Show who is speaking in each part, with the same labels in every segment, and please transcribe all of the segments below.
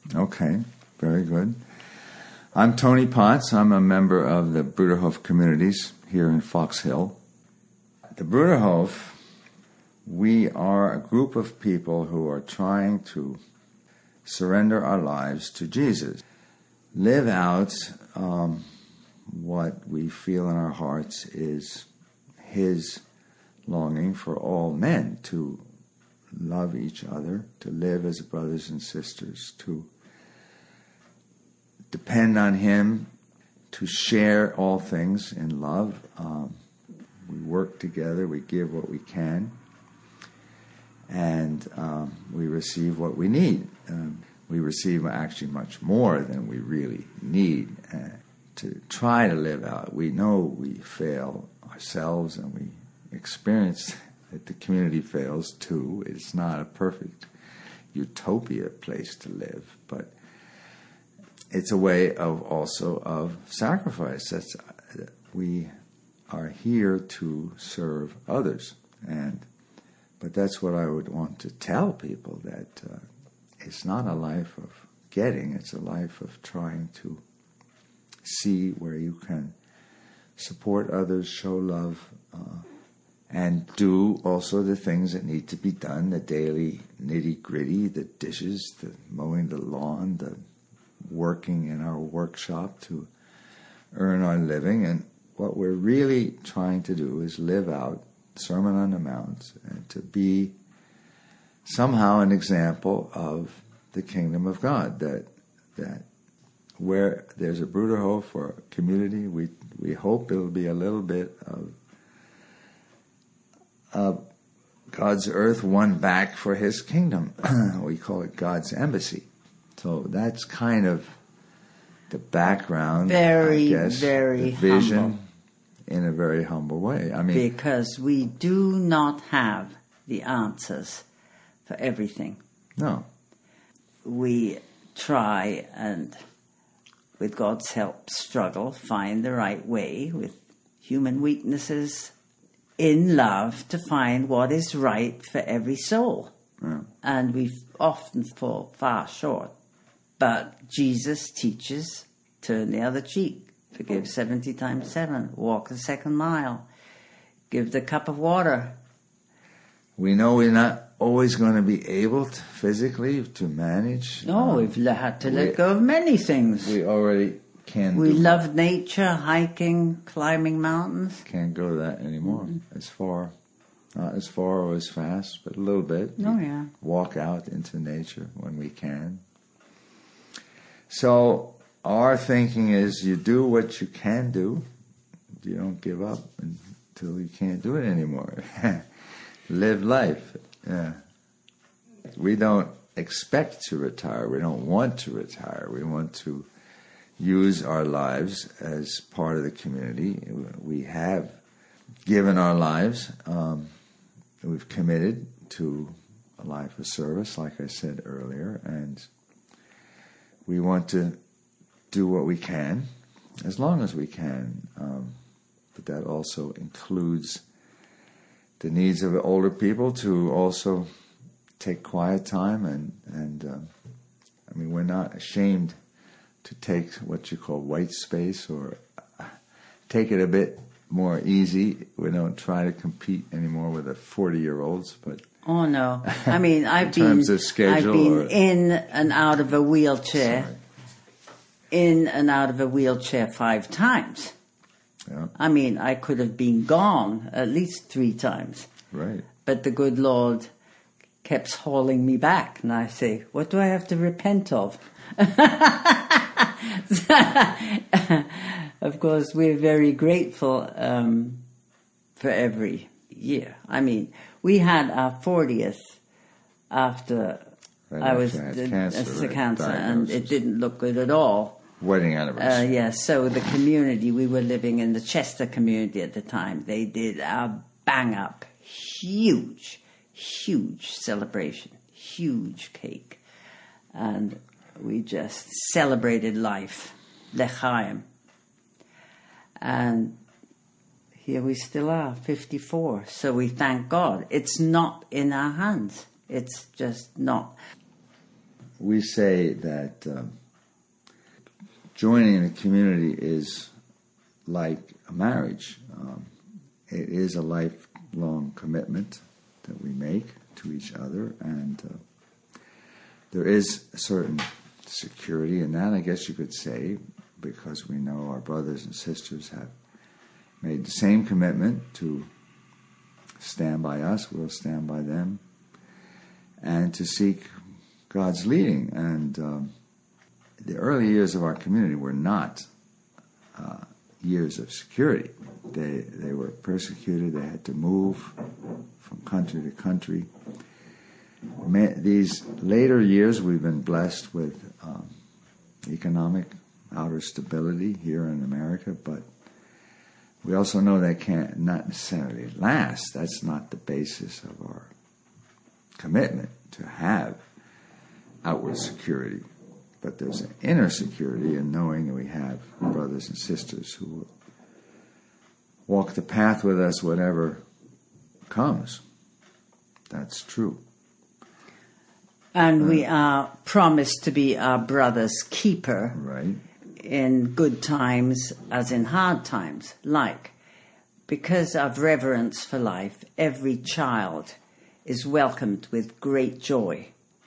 Speaker 1: Okay, very good. I'm Tony Potts. I'm a member of the Bruderhof communities here in Fox Hill. The Bruderhof, we are a group of people who are trying to surrender our lives to Jesus. Live out what we feel in our hearts is His longing for all men to love each other, to live as brothers and sisters, to depend on Him, to share all things in love. We work together, we give what we can, and we receive what we need. We receive actually much more than we really need to try to live out. We know we fail ourselves, and we experience that the community fails too. It's not a perfect utopia place to live, but it's a way of also of sacrifice. We are here to serve others, but that's what I would want to tell people, that it's not a life of getting, it's a life of trying to see where you can support others, show love, and do also the things that need to be done, the daily nitty-gritty, the dishes, the mowing the lawn, the working in our workshop to earn our living. And what we're really trying to do is live out Sermon on the Mount and to be somehow an example of the kingdom of God, that where there's a Bruderhof or a community, we hope it'll be a little bit of God's earth won back for His kingdom. We call it God's embassy. So that's kind of the background,
Speaker 2: very,
Speaker 1: I guess,
Speaker 2: very
Speaker 1: the vision
Speaker 2: humble.
Speaker 1: In a very humble way. I mean,
Speaker 2: because we do not have the answers for everything.
Speaker 1: No.
Speaker 2: We try and, with God's help, struggle, find the right way with human weaknesses in love to find what is right for every soul.
Speaker 1: Yeah.
Speaker 2: And we often fall far short. But Jesus teaches, turn the other cheek, forgive 70 times 7, walk the second mile, give the cup of water.
Speaker 1: We know we're not always going to be able to physically to manage.
Speaker 2: No, we've had to let go of many things.
Speaker 1: We already can.
Speaker 2: We love nature, hiking, climbing mountains.
Speaker 1: Can't go that anymore. As far, not as far or as fast, but a little bit.
Speaker 2: Oh, yeah.
Speaker 1: Walk out into nature when we can. So our thinking is you do what you can do. You don't give up until you can't do it anymore. Live life. Yeah. We don't expect to retire. We don't want to retire. We want to use our lives as part of the community. We have given our lives. We've committed to a life of service, like I said earlier, and we want to do what we can, as long as we can. But that also includes the needs of older people to also take quiet time, and I mean, we're not ashamed to take what you call white space or take it a bit more easy. We don't try to compete anymore with the 40-year-olds, but
Speaker 2: oh no! I mean, I've
Speaker 1: been
Speaker 2: in and out of a wheelchair, in and out of a wheelchair 5 times.
Speaker 1: Yeah.
Speaker 2: I mean, I could have been gone at least 3 times.
Speaker 1: Right.
Speaker 2: But the good Lord kept hauling me back, and I say, what do I have to repent of? Of course, we're very grateful for every year. I mean, we had our 40th after I was cancer, and it didn't look good at all.
Speaker 1: Wedding anniversary.
Speaker 2: Yes, so the community, we were living in the Chester community at the time. They did a bang-up, huge celebration, huge cake. And we just celebrated life, L'chaim. And here we still are, 54. So we thank God. It's not in our hands. It's just not.
Speaker 1: we say that joining the community is like a marriage. It is a lifelong commitment that we make to each other, and there is a certain security in that, I guess you could say, because we know our brothers and sisters have made the same commitment to stand by us, we'll stand by them, and to seek God's leading. And the early years of our community were not years of security. They were persecuted. They had to move from country to country. These later years, we've been blessed with economic outer stability here in America, but we also know that can't not necessarily last. That's not the basis of our commitment to have outward security. But there's an inner security in knowing that we have brothers and sisters who will walk the path with us whatever comes. That's true.
Speaker 2: And we are promised to be our brother's keeper.
Speaker 1: Right.
Speaker 2: In good times as in hard times. Like, because of reverence for life, every child is welcomed with great joy.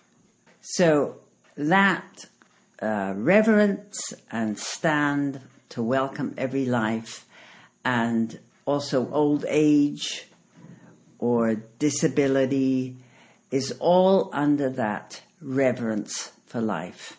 Speaker 2: So that reverence and stand to welcome every life, and also old age or disability, is all under that reverence for life.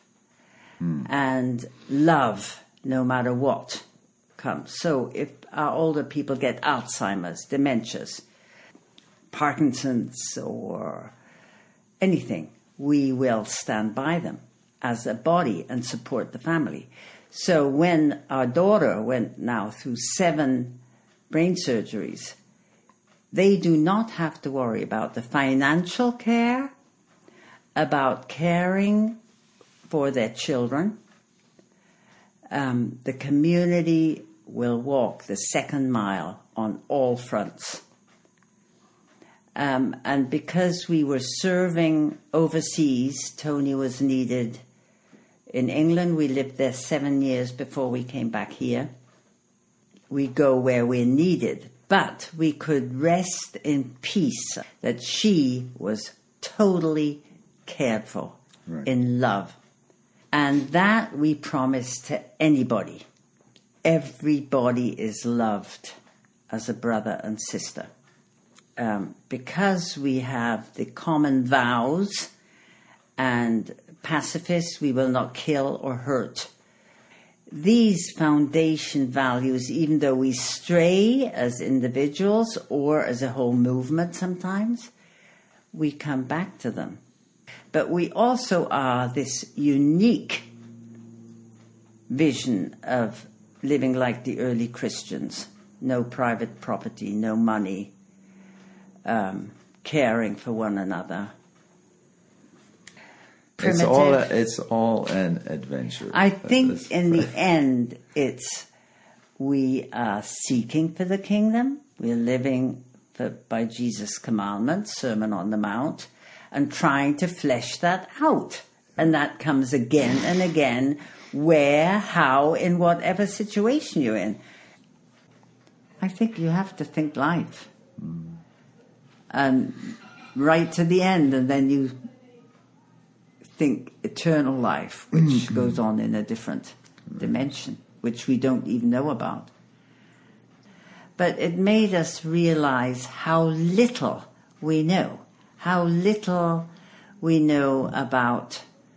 Speaker 2: And love, no matter what comes. So if our older people get Alzheimer's, dementias, Parkinson's, or anything, we will stand by them as a body and support the family. So when our daughter went now through 7 brain surgeries, they do not have to worry about the financial care, about caring for their children. The community will walk the second mile on all fronts. And because we were serving overseas, Tony was needed in England. We lived there 7 years before we came back here. We go where we're needed, but we could rest in peace that she was totally cared for,
Speaker 1: right,
Speaker 2: in love. And that we promise to anybody. Everybody is loved as a brother and sister. Because we have the common vows and pacifists, we will not kill or hurt. These foundation values, even though we stray as individuals or as a whole movement sometimes, we come back to them. But we also are this unique vision of living like the early Christians. No private property, no money, caring for one another. Primitive.
Speaker 1: It's all an adventure.
Speaker 2: I think in the end, it's we are seeking for the kingdom. We're living by Jesus' commandments, Sermon on the Mount, and trying to flesh that out. And that comes again and again, where, how, in whatever situation you're in. I think you have to think life. And right to the end, and then you think eternal life, which goes on in a different dimension, which we don't even know about. But it made us realize how little we know. How little we know about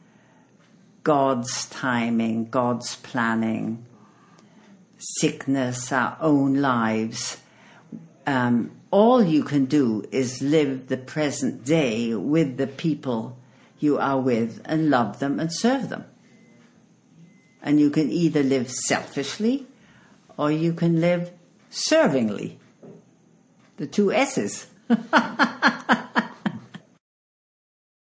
Speaker 2: God's timing, God's planning, sickness, our own lives. All you can do is live the present day with the people you are with and love them and serve them. And you can either live selfishly or you can live servingly. The 2 S's.